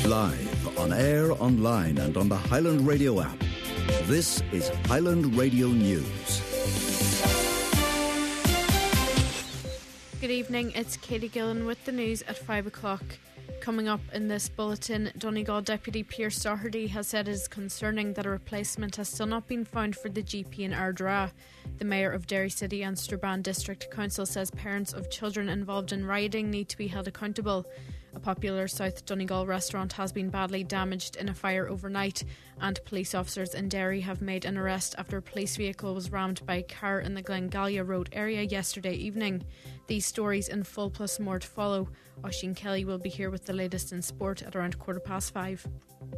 Live, on air, online and on the Highland Radio app. This is Highland Radio News. Good evening, it's Katie Gillen with the news at 5 o'clock. Coming up in this bulletin, Donegal Deputy Pearse Doherty has said it is concerning that a replacement has still not been found for the GP in Ardara. The Mayor of Derry City and Strabane District Council says parents of children involved in rioting need to be held accountable. A popular South Donegal restaurant has been badly damaged in a fire overnight, and police officers in Derry have made an arrest after a police vehicle was rammed by a car in the Glengallia Road area yesterday evening. These stories in full plus more to follow. Oisín Kelly will be here with the latest in sport at around 5:15.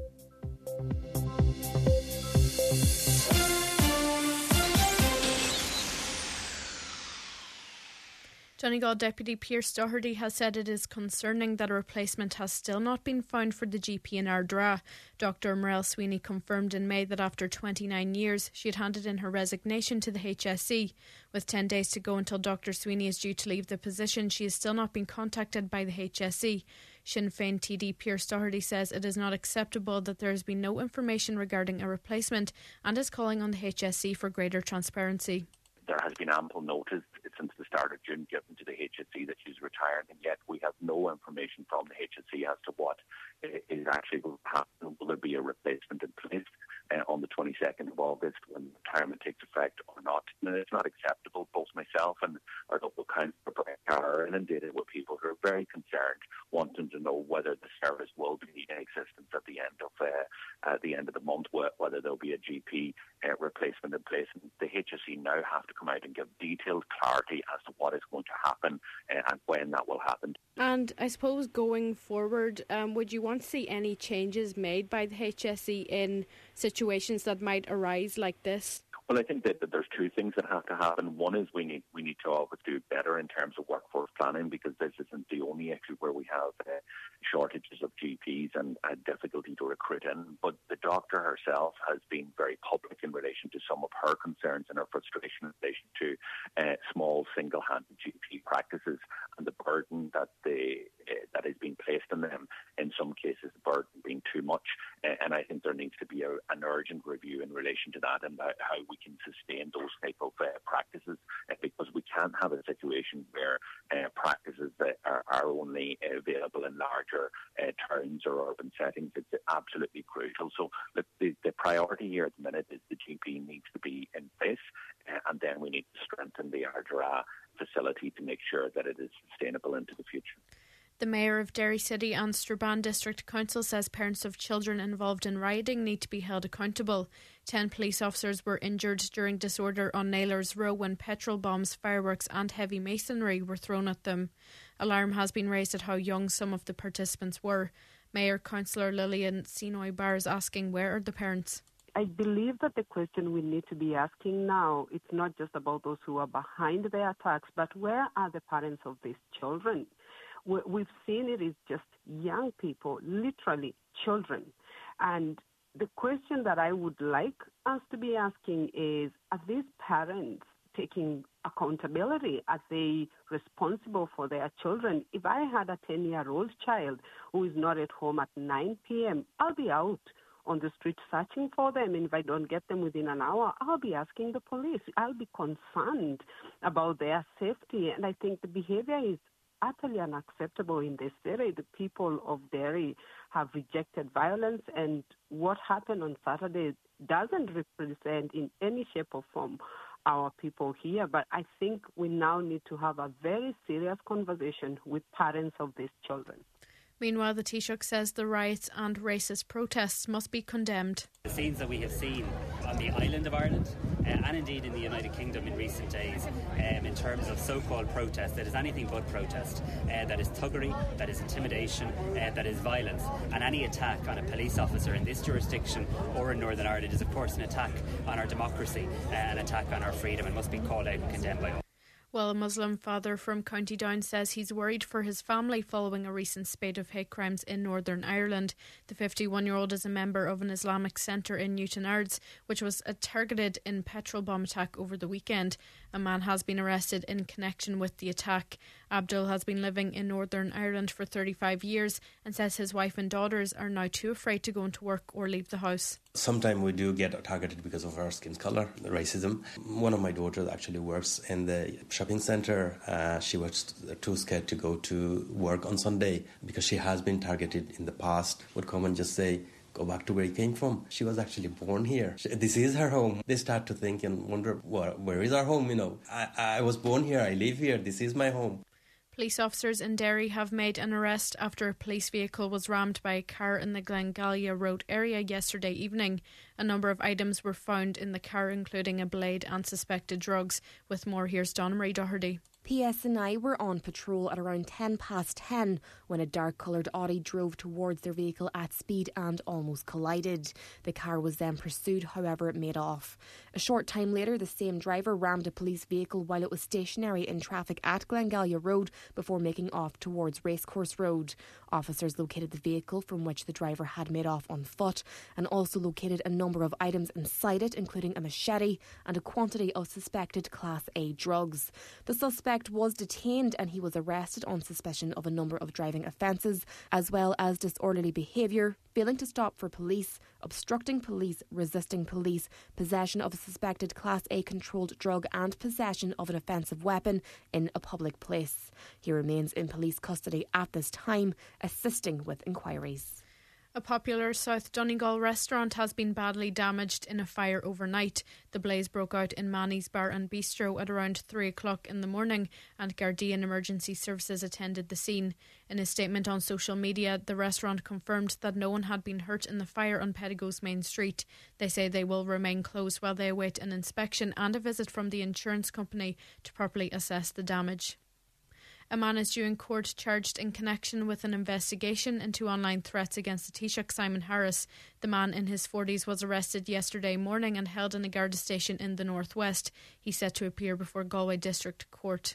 Donegal Deputy Pearse Doherty has said it is concerning that a replacement has still not been found for the GP in Ardara. Dr Morel Sweeney confirmed in May that after 29 years she had handed in her resignation to the HSE. With 10 days to go until Dr Sweeney is due to leave the position, she has still not been contacted by the HSE. Sinn Féin TD Pearse Doherty says it is not acceptable that there has been no information regarding a replacement and is calling on the HSE for greater transparency. There has been ample notice since the start of June given to the HSE that she's retiring, and yet we have no information from the HSE as to what is actually going to happen. Will there be a replacement in place on the 22nd of August when retirement takes effect or not? And it's not acceptable. Both myself and our local councillor are inundated with people who are very concerned, wanting to know whether the service will be in existence at the end of the month, whether there'll be a GP replacement in place. And the HSE now have to come out and give detailed clarity as to what is going to happen and when that will happen. And I suppose going forward, would you want to see any changes made by the HSE in situations that might arise like this? Well, I think that there's two things that have to happen. One is we need to always do better in terms of workforce planning, because this isn't the only issue where we have shortages of GPs and difficulty to recruit in. But the doctor herself has been very public in relation to some of her concerns and her frustration in relation to small single-handed GP practices and the burden that is being placed on them. In some cases, the burden being too much. And I think there needs to be an urgent review in relation to that and how we can sustain those type of practices, because we can't have a situation where practices that are only available in larger towns or urban settings. It's absolutely crucial. So the priority here at the minute is the GP needs to be in place, and then we need to strengthen the Ardara facility to make sure that it is sustainable into the future. The Mayor of Derry City and Strabane District Council says parents of children involved in rioting need to be held accountable. 10 police officers were injured during disorder on Naylor's Row when petrol bombs, fireworks and heavy masonry were thrown at them. Alarm has been raised at how young some of the participants were. Mayor Councillor Lillian Sinoy Barr is asking, where are the parents? I believe that the question we need to be asking now, it's not just about those who are behind the attacks, but where are the parents of these children? We've seen it is just young people, literally children. And the question that I would like us to be asking is, are these parents taking accountability? Are they responsible for their children? If I had a 10-year-old child who is not at home at 9 p.m., I'll be out on the street searching for them. And if I don't get them within an hour, I'll be asking the police. I'll be concerned about their safety. And I think the behavior is utterly unacceptable in this area. The people of Derry have rejected violence, and what happened on Saturday doesn't represent in any shape or form our people here. But I think we now need to have a very serious conversation with parents of these children. Meanwhile, the Taoiseach says the riots and racist protests must be condemned. The scenes that we have seen on the island of Ireland and indeed in the United Kingdom in recent days in terms of so-called protest that is anything but protest, that is thuggery, that is intimidation, that is violence, and any attack on a police officer in this jurisdiction or in Northern Ireland is of course an attack on our democracy, an attack on our freedom, and must be called out and condemned by all. Well, a Muslim father from County Down says he's worried for his family following a recent spate of hate crimes in Northern Ireland. The 51-year-old is a member of an Islamic centre in Newton Ards, which was targeted in petrol bomb attack over the weekend. A man has been arrested in connection with the attack. Abdul has been living in Northern Ireland for 35 years and says his wife and daughters are now too afraid to go into work or leave the house. Sometimes we do get targeted because of our skin colour, the racism. One of my daughters actually works in the shopping centre. She was too scared to go to work on Sunday because she has been targeted in the past. Would come and just say, go back to where you came from. She was actually born here. This is her home. They start to think and wonder, where is our home? I was born here. I live here. This is my home. Police officers in Derry have made an arrest after a police vehicle was rammed by a car in the Glengalia Road area yesterday evening. A number of items were found in the car, including a blade and suspected drugs. With more, here's Donna-Marie Doherty. PSNI were on patrol at around 10:10 when a dark-coloured Audi drove towards their vehicle at speed and almost collided. The car was then pursued, however it made off. A short time later, the same driver rammed a police vehicle while it was stationary in traffic at Glengalia Road before making off towards Racecourse Road. Officers located the vehicle from which the driver had made off on foot and also located a number of items inside it, including a machete and a quantity of suspected Class A drugs. The suspect was detained and he was arrested on suspicion of a number of driving offences, as well as disorderly behaviour, failing to stop for police, obstructing police, resisting police, possession of a suspected Class A controlled drug and possession of an offensive weapon in a public place. He remains in police custody at this time, assisting with inquiries. A popular South Donegal restaurant has been badly damaged in a fire overnight. The blaze broke out in Manny's Bar and Bistro at around 3 o'clock in the morning, and Gardaí and Emergency Services attended the scene. In a statement on social media, the restaurant confirmed that no one had been hurt in the fire on Pettigos Main Street. They say they will remain closed while they await an inspection and a visit from the insurance company to properly assess the damage. A man is due in court charged in connection with an investigation into online threats against the Taoiseach Simon Harris. The man in his 40s was arrested yesterday morning and held in a Garda station in the northwest. He's set to appear before Galway District Court.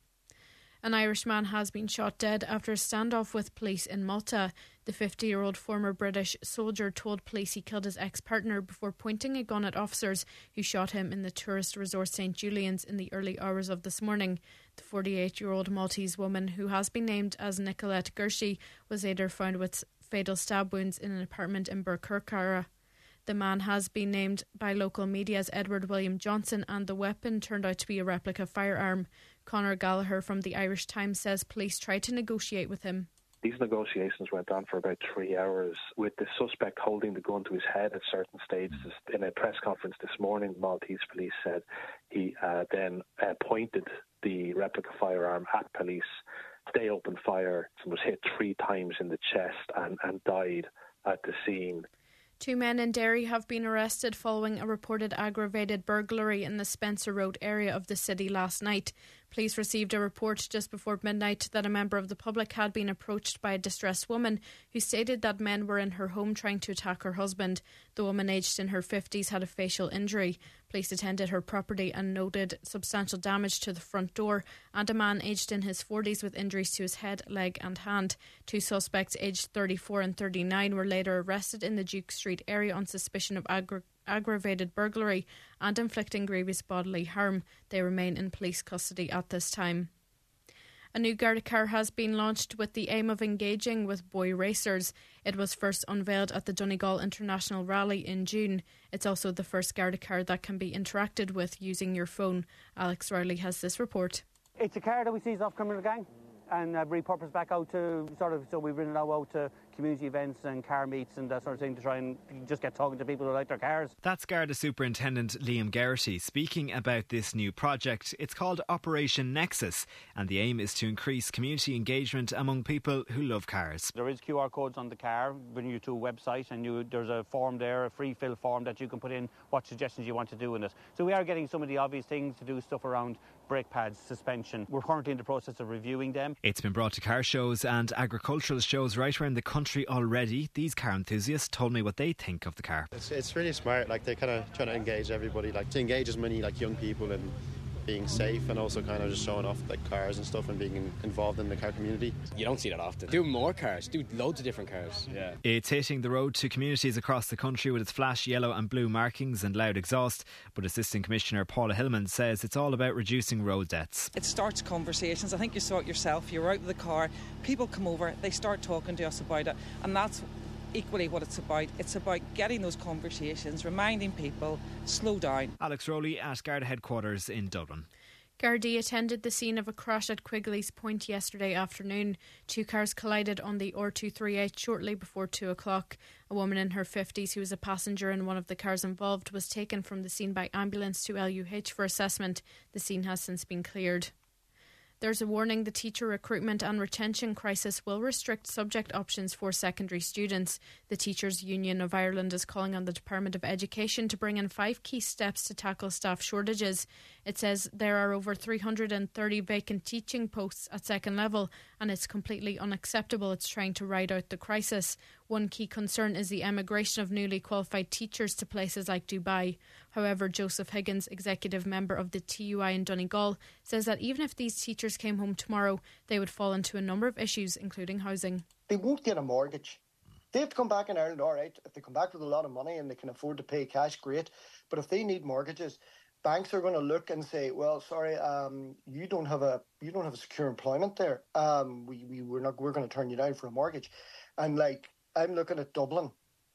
An Irish man has been shot dead after a standoff with police in Malta. The 50-year-old former British soldier told police he killed his ex-partner before pointing a gun at officers who shot him in the tourist resort St Julian's in the early hours of this morning. The 48-year-old Maltese woman, who has been named as Nicolette Gershi, was later found with fatal stab wounds in an apartment in Birkirkara. The man has been named by local media as Edward William Johnson, and the weapon turned out to be a replica firearm. Conor Gallagher from the Irish Times says police tried to negotiate with him. These negotiations went on for about 3 hours, with the suspect holding the gun to his head at certain stages. In a press conference this morning, Maltese police said he then pointed the replica firearm at police. They opened fire and was hit 3 times in the chest and died at the scene. 2 men in Derry have been arrested following a reported aggravated burglary in the Spencer Road area of the city last night. Police received a report just before midnight that a member of the public had been approached by a distressed woman who stated that men were in her home trying to attack her husband. The woman, aged in her 50s, had a facial injury. Police attended her property and noted substantial damage to the front door, and a man aged in his 40s with injuries to his head, leg and hand. 2 suspects aged 34 and 39 were later arrested in the Duke Street area on suspicion of aggravated burglary and inflicting grievous bodily harm. They remain in police custody at this time. A new Garda car has been launched with the aim of engaging with boy racers. It was first unveiled at the Donegal International Rally in June. It's also the first Garda car that can be interacted with using your phone. Alex Riley has this report. It's a car that we seized off criminal gang and repurposed back out to so we've ridden out to community events and car meets and that sort of thing to try and just get talking to people who like their cars. That's Garda Superintendent Liam Geraghty speaking about this new project. It's called Operation Nexus, and the aim is to increase community engagement among people who love cars. There is QR codes on the car, bring you to a website, and there's a form there, a free fill form that you can put in what suggestions you want to do in it. So we are getting some of the obvious things to do, stuff around brake pads, suspension. We're currently in the process of reviewing them. It's been brought to car shows and agricultural shows right around the country already. These car enthusiasts told me what they think of the car. It's really smart, like they're kind of trying to engage everybody, like to engage as many like young people and being safe and also kind of just showing off like cars and stuff and being involved in the car community. You don't see that often. Do more cars, do loads of different cars. Yeah. It's hitting the road to communities across the country with its flash yellow and blue markings and loud exhaust, but Assistant Commissioner Paula Hillman says it's all about reducing road deaths. It starts conversations. I think you saw it yourself. You're out of the car, people come over, they start talking to us about it, and that's equally what it's about. It's about getting those conversations, reminding people, slow down. Alex Rowley at Garda headquarters in Dublin. Gardaí attended the scene of a crash at Quigley's Point yesterday afternoon. 2 cars collided on the R238 shortly before 2 o'clock. A woman in her 50s who was a passenger in one of the cars involved was taken from the scene by ambulance to LUH for assessment. The scene has since been cleared. There's a warning the teacher recruitment and retention crisis will restrict subject options for secondary students. The Teachers Union of Ireland is calling on the Department of Education to bring in 5 key steps to tackle staff shortages. It says there are over 330 vacant teaching posts at second level, and it's completely unacceptable it's trying to ride out the crisis. One key concern is the emigration of newly qualified teachers to places like Dubai. However, Joseph Higgins, executive member of the TUI in Donegal, says that even if these teachers came home tomorrow, they would fall into a number of issues, including housing. They won't get a mortgage. They have to come back in Ireland, all right. If they come back with a lot of money and they can afford to pay cash, great. But if they need mortgages, banks are going to look and say, "Well, sorry, you don't have a secure employment there. We're going to turn you down for a mortgage." And I'm looking at Dublin,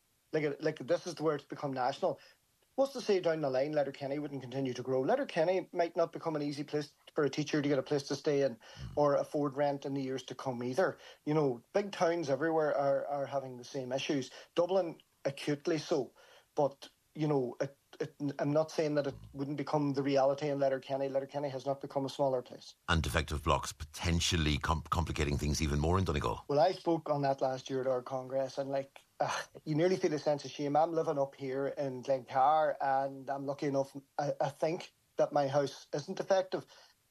like this is where it's become national. What's to say down the line Letterkenny wouldn't continue to grow? Letterkenny might not become an easy place for a teacher to get a place to stay in or afford rent in the years to come either. You know, big towns everywhere are having the same issues. Dublin acutely so, but you know, I'm not saying that it wouldn't become the reality in Letterkenny. Letterkenny has not become a smaller place. And defective blocks potentially complicating things even more in Donegal. Well, I spoke on that last year at our Congress, and you nearly feel a sense of shame. I'm living up here in Glencar, and I'm lucky enough, I think, that my house isn't defective.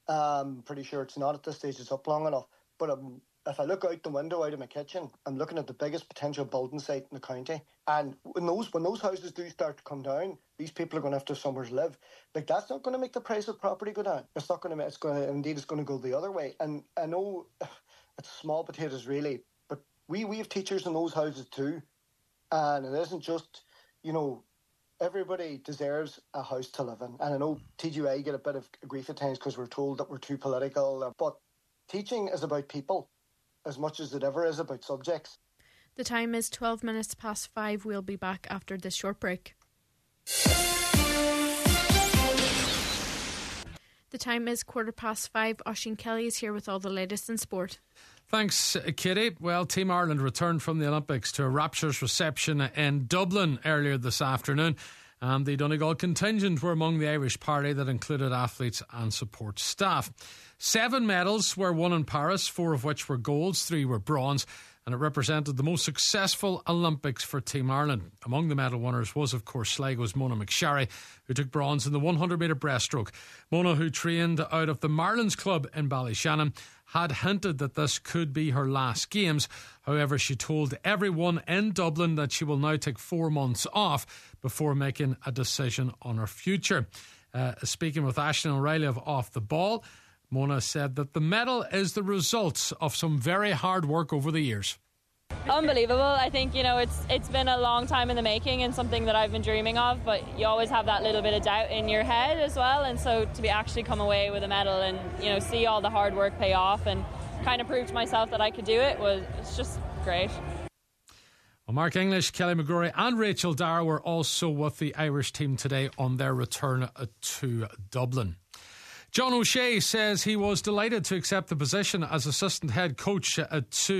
Pretty sure it's not at this stage. It's up long enough. But if I look out the window out of my kitchen, I'm looking at the biggest potential building site in the county. And when those houses do start to come down, these people are going to have to have somewhere to live. That's not going to make the price of property go down. It's not going to. It's going to go the other way. And I know it's small potatoes really, but we have teachers in those houses too. And it isn't just, you know, everybody deserves a house to live in. And I know TGI get a bit of grief at times because we're told that we're too political. But teaching is about people as much as it ever is about subjects. The time is 12 minutes past 5. We'll be back after this short break. The time is 5:15. Oisín Kelly is here with all the latest in sport. Thanks, Kitty. Well, Team Ireland returned from the Olympics to a rapturous reception in Dublin earlier this afternoon. And the Donegal contingent were among the Irish party that included athletes and support staff. 7 medals were won in Paris, 4 of which were golds, 3 were bronze, and it represented the most successful Olympics for Team Ireland. Among the medal winners was, of course, Sligo's Mona McSharry, who took bronze in the 100-metre breaststroke. Mona, who trained out of the Marlins Club in Ballyshannon, had hinted that this could be her last games. However, she told everyone in Dublin that she will now take 4 months off before making a decision on her future. Speaking with Aisling O'Reilly of Off the Ball, Mona said that the medal is the result of some very hard work over the years. Unbelievable. I think, you know, it's been a long time in the making and something that I've been dreaming of, but you always have that little bit of doubt in your head as well, and so to be actually come away with a medal and, you know, see all the hard work pay off and kind of prove to myself that I could do it's just great. Well, Mark English, Kelly McGrory and Rachel Dara were also with the Irish team today on their return to Dublin. John O'Shea says he was delighted to accept the position as assistant head coach to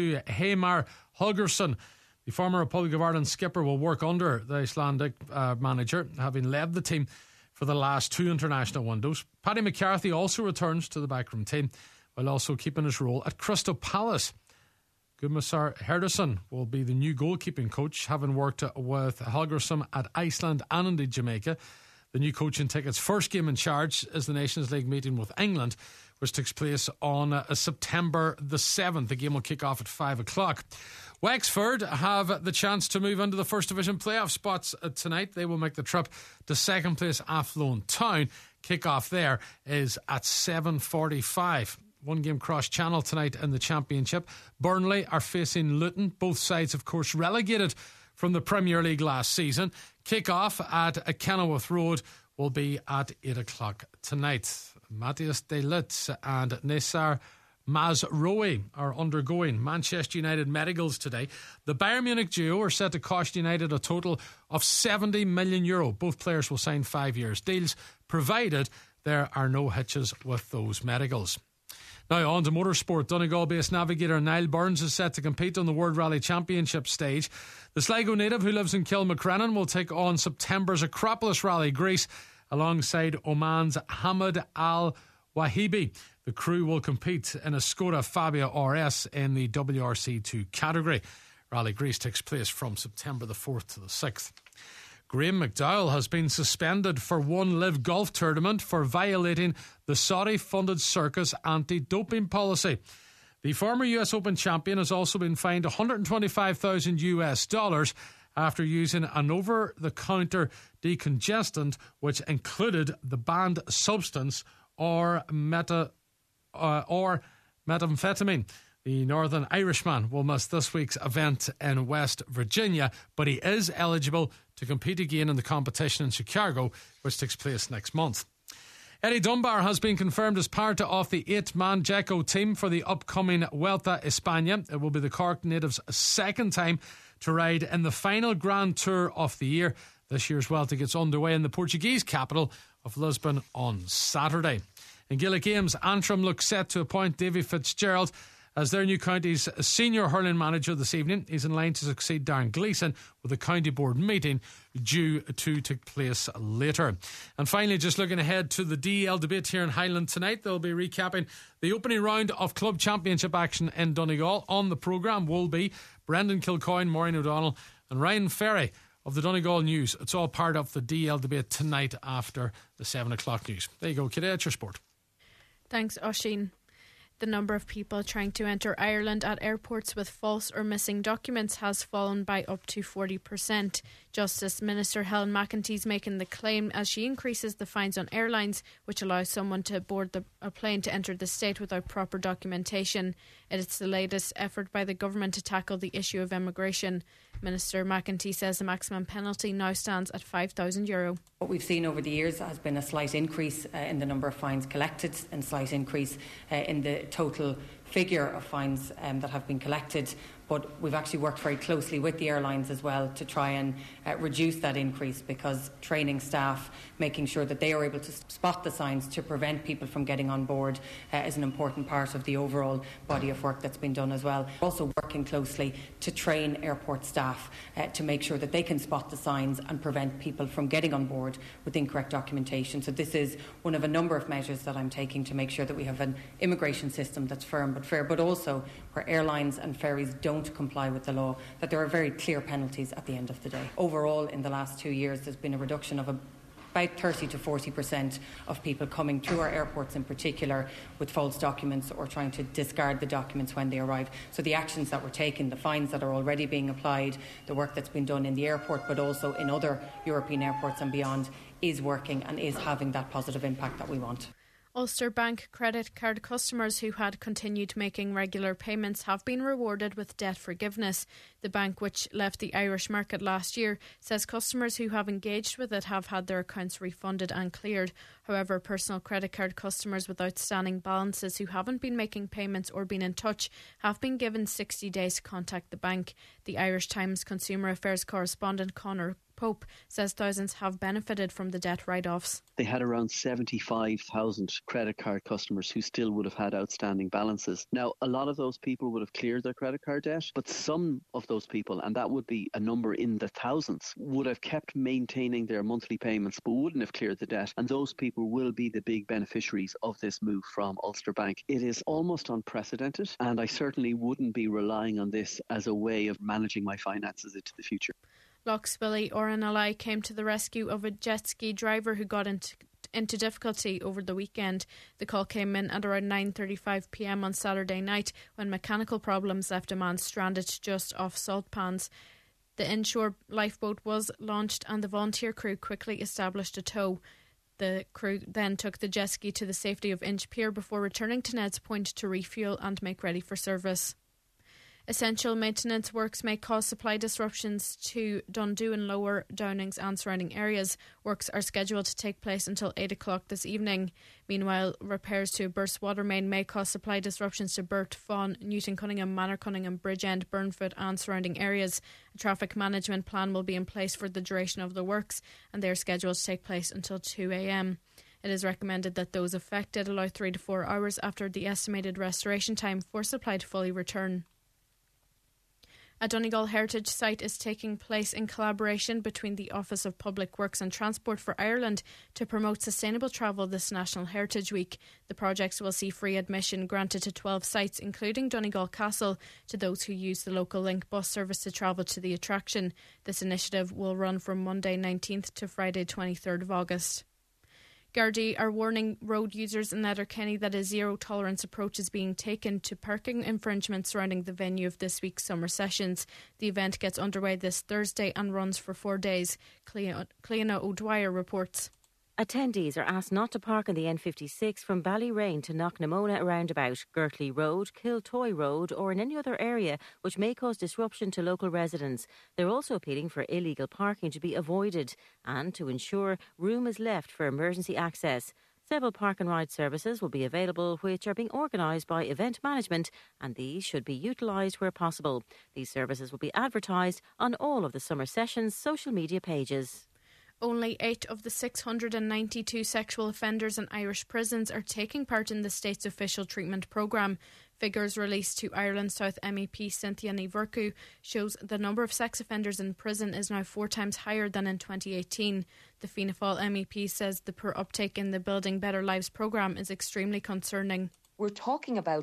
Heimir Hallgrímsson. The former Republic of Ireland skipper will work under the Icelandic manager, having led the team for the last 2 international windows. Paddy McCarthy also returns to the backroom team, while also keeping his role at Crystal Palace. Guðmundur Herdarsson will be the new goalkeeping coach, having worked with Hallgrímsson at Iceland and indeed Jamaica. The new coaching ticket's first game in charge is the Nations League meeting with England, which takes place on September the 7th. The game will kick off at 5 o'clock. Wexford have the chance to move into the First Division playoff spots tonight. They will make the trip to second place Athlone Town. Kick-off there is at 7:45. One game cross-channel tonight in the Championship. Burnley are facing Luton. Both sides, of course, relegated from the Premier League last season. Kick-off at Kenilworth Road will be at 8 o'clock tonight. Matthias de Ligt and Nassar Mazraoui are undergoing Manchester United medicals today. The Bayern Munich duo are set to cost United a total of €70 million. Both players will sign 5 years deals, provided there are no hitches with those medicals. Now on to motorsport. Donegal-based navigator Niall Burns is set to compete on the World Rally Championship stage. The Sligo native, who lives in Kilmacrennan, will take on September's Acropolis Rally, Greece, alongside Oman's Hamad Al-Wahibi. The crew will compete in a Skoda Fabia RS in the WRC2 category. Rally Greece takes place from September the 4th to the 6th. Graham McDowell has been suspended for one live golf tournament for violating the Saudi-funded Circus anti-doping policy. The former US Open champion has also been fined $125,000 after using an over-the-counter decongestant which included the banned substance or methamphetamine. The Northern Irishman will miss this week's event in West Virginia, but he is eligible to compete again in the competition in Chicago, which takes place next month. Eddie Dunbar has been confirmed as part of the 8-man Jekko team for the upcoming Vuelta España. It will be the Cork native's second time to ride in the final Grand Tour of the year. This year's Vuelta gets underway in the Portuguese capital of Lisbon on Saturday. In Gaelic Games, Antrim look set to appoint Davy Fitzgerald as their new county's senior hurling manager this evening. He's in line to succeed Darren Gleeson, with a county board meeting due to take place later. And finally, just looking ahead to the DEL debate here in Highland tonight, they'll be recapping the opening round of club championship action in Donegal. On the programme will be Brendan Kilcoyne, Maureen O'Donnell and Ryan Ferry of the Donegal News. It's all part of the DEL debate tonight after the 7 o'clock news. There you go, Kitty, that's your sport. Thanks, Oisín. The number of people trying to enter Ireland at airports with false or missing documents has fallen by up to 40%. Justice Minister Helen McEntee is making the claim as she increases the fines on airlines, which allows someone to board a plane to enter the state without proper documentation. It's the latest effort by the government to tackle the issue of immigration. Minister McEntee says the maximum penalty now stands at €5,000. What we've seen over the years has been a slight increase in the number of fines collected and a slight increase in the total figure of fines that have been collected. But we've actually worked very closely with the airlines as well to try and reduce that increase, because training staff, making sure that they are able to spot the signs to prevent people from getting on board is an important part of the overall body of work that's been done as well. Also working closely to train airport staff to make sure that they can spot the signs and prevent people from getting on board with incorrect documentation. So this is one of a number of measures that I'm taking to make sure that we have an immigration system that's firm but fair, but also where airlines and ferries don't comply with the law, that there are very clear penalties at the end of the day. Overall, in the last 2 years, there's been a reduction of about 30 to 40% of people coming through our airports in particular with false documents or trying to discard the documents when they arrive. So the actions that we're taking, the fines that are already being applied, the work that's been done in the airport but also in other European airports and beyond is working and is having that positive impact that we want. Ulster Bank credit card customers who had continued making regular payments have been rewarded with debt forgiveness. The bank, which left the Irish market last year, says customers who have engaged with it have had their accounts refunded and cleared. However, personal credit card customers with outstanding balances who haven't been making payments or been in touch have been given 60 days to contact the bank. The Irish Times Consumer Affairs correspondent Conor Pope says thousands have benefited from the debt write-offs. They had around 75,000 credit card customers who still would have had outstanding balances. Now, a lot of those people would have cleared their credit card debt, but some of those people, and that would be a number in the thousands, would have kept maintaining their monthly payments but wouldn't have cleared the debt, and those people will be the big beneficiaries of this move from Ulster Bank. It is almost unprecedented, and I certainly wouldn't be relying on this as a way of managing my finances into the future. Lochspilly RNLI came to the rescue of a jet ski driver who got into difficulty over the weekend. The call came in at around 9:35 p.m. on Saturday night when mechanical problems left a man stranded just off Salt Pans. The inshore lifeboat was launched and the volunteer crew quickly established a tow. The crew then took the jet ski to the safety of Inch Pier before returning to Ned's Point to refuel and make ready for service. Essential maintenance works may cause supply disruptions to Dundoo and Lower Downings and surrounding areas. Works are scheduled to take place until 8 o'clock this evening. Meanwhile, repairs to a burst water main may cause supply disruptions to Burt, Fawn, Newton Cunningham, Manor Cunningham, Bridgend, Burnfoot and surrounding areas. A traffic management plan will be in place for the duration of the works, and they are scheduled to take place until 2 a.m. It is recommended that those affected allow 3 to 4 hours after the estimated restoration time for supply to fully return. A Donegal Heritage Site is taking place in collaboration between the Office of Public Works and Transport for Ireland to promote sustainable travel this National Heritage Week. The projects will see free admission granted to 12 sites, including Donegal Castle, to those who use the local Link bus service to travel to the attraction. This initiative will run from Monday 19th to Friday 23rd of August. Gardaí are warning road users in Letterkenny that a zero-tolerance approach is being taken to parking infringements surrounding the venue of this week's summer sessions. The event gets underway this Thursday and runs for 4 days. Cleona O'Dwyer reports. Attendees are asked not to park on the N56 from Ballyrain to Knocknamona roundabout, Gertley Road, Kiltoy Road or in any other area which may cause disruption to local residents. They're also appealing for illegal parking to be avoided and to ensure room is left for emergency access. Several park and ride services will be available which are being organised by event management, and these should be utilised where possible. These services will be advertised on all of the summer sessions' social media pages. Only 8 of the 692 sexual offenders in Irish prisons are taking part in the state's official treatment programme. Figures released to Ireland South MEP Cynthia Ní Bhurcu shows the number of sex offenders in prison is now 4 times higher than in 2018. The Fianna Fáil MEP says the poor uptake in the Building Better Lives programme is extremely concerning. We're talking about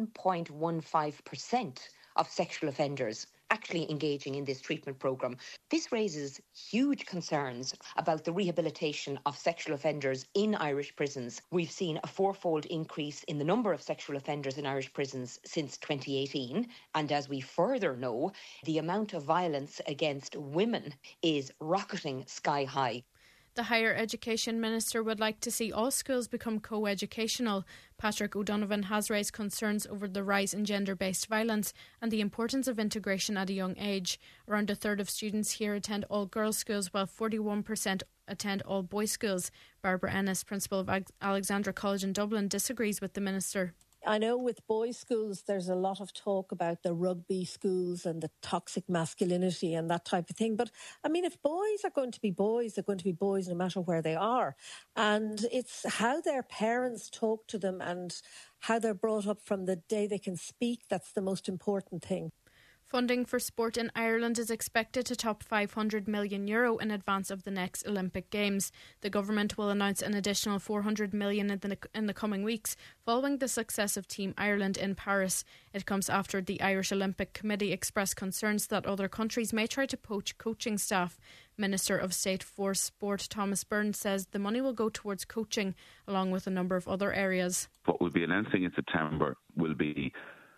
1.15% of sexual offenders actually engaging in this treatment programme. This raises huge concerns about the rehabilitation of sexual offenders in Irish prisons. We've seen a 4-fold increase in the number of sexual offenders in Irish prisons since 2018. And as we further know, the amount of violence against women is rocketing sky high. The Higher Education Minister would like to see all schools become co-educational. Patrick O'Donovan has raised concerns over the rise in gender-based violence and the importance of integration at a young age. Around a third of students here attend all-girls schools, while 41% attend all-boys schools. Barbara Ennis, principal of Alexandra College in Dublin, disagrees with the Minister. I know with boys' schools there's a lot of talk about the rugby schools and the toxic masculinity and that type of thing. But, I mean, if boys are going to be boys, they're going to be boys no matter where they are. And it's how their parents talk to them and how they're brought up from the day they can speak that's the most important thing. Funding for sport in Ireland is expected to top €500 million in advance of the next Olympic Games. The government will announce an additional $400 million in the coming weeks, following the success of Team Ireland in Paris. It comes after the Irish Olympic Committee expressed concerns that other countries may try to poach coaching staff. Minister of State for Sport Thomas Byrne says the money will go towards coaching, along with a number of other areas. What we'll be announcing in September will be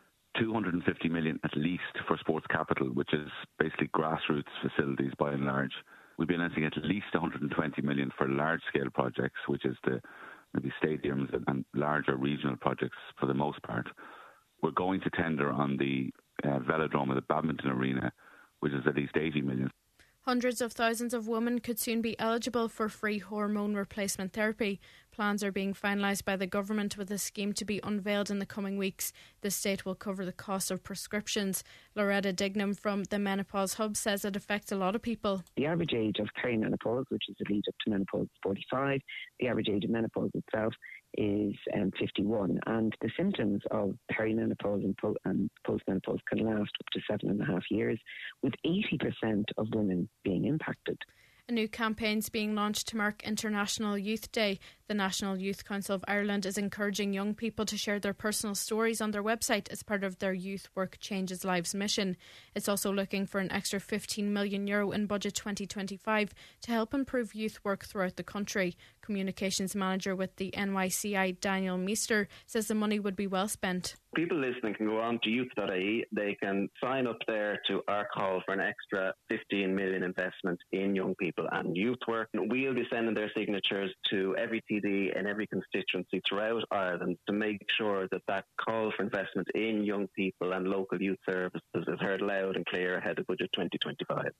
$250 million at least for sports capital, which is basically grassroots facilities by and large. We'll be announcing at least $120 million for large-scale projects, which is the maybe stadiums and larger regional projects for the most part. We're going to tender on the velodrome of the badminton arena, which is at least $80 million. Hundreds of thousands of women could soon be eligible for free hormone replacement therapy. Plans are being finalised by the government, with a scheme to be unveiled in the coming weeks. The state will cover the cost of prescriptions. Loretta Dignam from the Menopause Hub says it affects a lot of people. The average age of perimenopause, which is the lead up to menopause, is 45. The average age of menopause itself is 51, and the symptoms of perimenopause and postmenopause can last up to 7.5 years, with 80% of women being impacted. A new campaign is being launched to mark International Youth Day. The National Youth Council of Ireland is encouraging young people to share their personal stories on their website as part of their Youth Work Changes Lives mission. It's also looking for an extra €15 million in Budget 2025 to help improve youth work throughout the country. Communications Manager with the NYCI, Daniel Meester, says the money would be well spent. People listening can go on to youth.ie. They can sign up there to our call for an extra 15 million investment in young people and youth work. We'll be sending their signatures to every TD and every constituency throughout Ireland to make sure that that call for investment in young people and local youth services is heard loud and clear ahead of Budget 2025.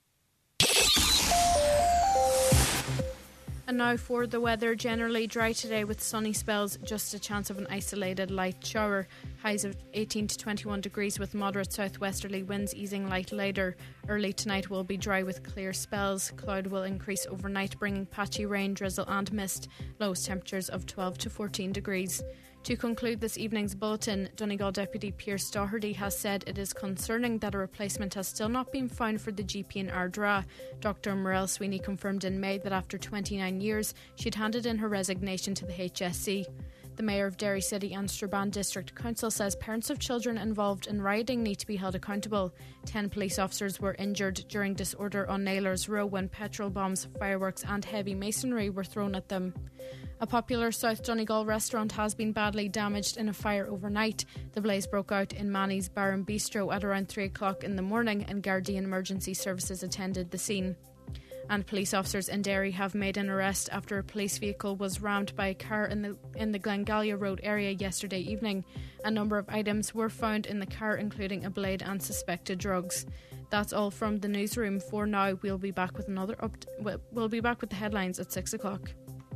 And now for the weather. Generally dry today with sunny spells, just a chance of an isolated light shower. Highs of 18 to 21 degrees with moderate southwesterly winds easing light later. Early tonight will be dry with clear spells. Cloud will increase overnight, bringing patchy rain, drizzle and mist. Lowest temperatures of 12 to 14 degrees. To conclude this evening's bulletin, Donegal Deputy Pierce Doherty has said it is concerning that a replacement has still not been found for the GP in Ardra. Dr Morel Sweeney confirmed in May that after 29 years she'd handed in her resignation to the HSC. The Mayor of Derry City and Strabane District Council says parents of children involved in rioting need to be held accountable. 10 police officers were injured during disorder on Naylor's Row when petrol bombs, fireworks and heavy masonry were thrown at them. A popular South Donegal restaurant has been badly damaged in a fire overnight. The blaze broke out in Manny's Bar and Bistro at around 3 o'clock in the morning and Gardaí Emergency Services attended the scene. And police officers in Derry have made an arrest after a police vehicle was rammed by a car in the Glengalia Road area yesterday evening. A number of items were found in the car, including a blade and suspected drugs. That's all from the newsroom for now. We'll be back with we'll be back with the headlines at 6 o'clock.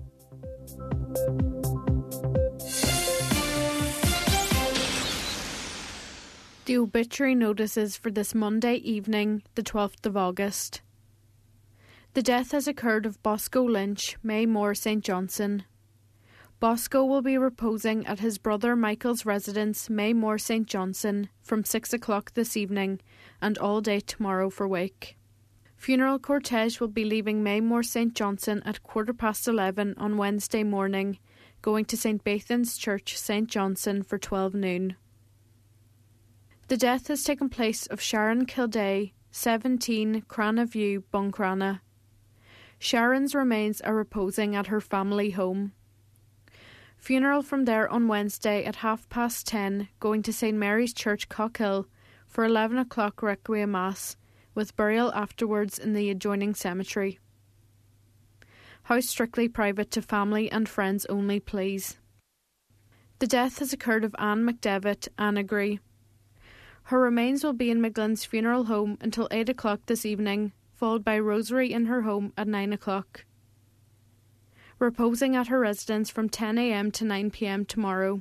The obituary notices for this Monday evening, the 12th of August. The death has occurred of Bosco Lynch, May Moore St Johnson. Bosco will be reposing at his brother Michael's residence, May Moore St Johnson, from 6 o'clock this evening and all day tomorrow for wake. Funeral cortege will be leaving May Moore St Johnson at 11:15 on Wednesday morning, going to St Bathan's Church, St Johnson for 12 noon. The death has taken place of Sharon Kilday, 17, Crana View, Buncrana. Sharon's remains are reposing at her family home. Funeral from there on Wednesday at 10:30, going to St Mary's Church, Cockhill, for 11 o'clock Requiem Mass, with burial afterwards in the adjoining cemetery. House strictly private to family and friends only, please. The death has occurred of Anne McDevitt, Annagry. Her remains will be in McGlynn's funeral home until 8 o'clock this evening, followed by rosary in her home at 9 o'clock. Reposing at her residence from 10 a.m. to 9 p.m. tomorrow.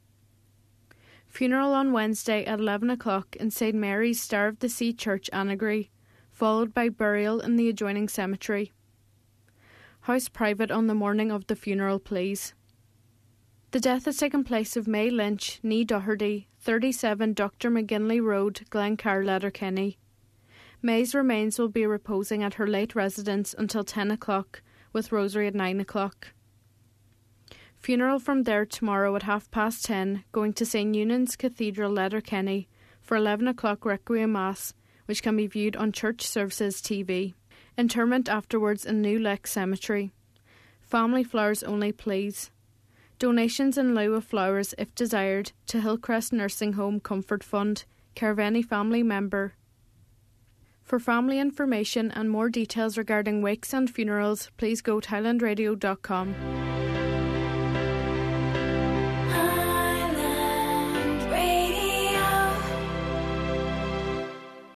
Funeral on Wednesday at 11 o'clock in St Mary's Star of the Sea Church, Annagry, followed by burial in the adjoining cemetery. House private on the morning of the funeral, please. The death has taken place of May Lynch, née Doherty, 37 Dr McGinley Road, Glencar, Letterkenny. May's remains will be reposing at her late residence until 10 o'clock, with rosary at 9 o'clock. Funeral from there tomorrow at 10:30, going to St Eunan's Cathedral, Letterkenny, for 11 o'clock Requiem Mass, which can be viewed on Church Services TV. Interment afterwards in New Lake Cemetery. Family flowers only, please. Donations in lieu of flowers, if desired, to Hillcrest Nursing Home Comfort Fund, care of any family member. For family information and more details regarding wakes and funerals, please go to highlandradio.com.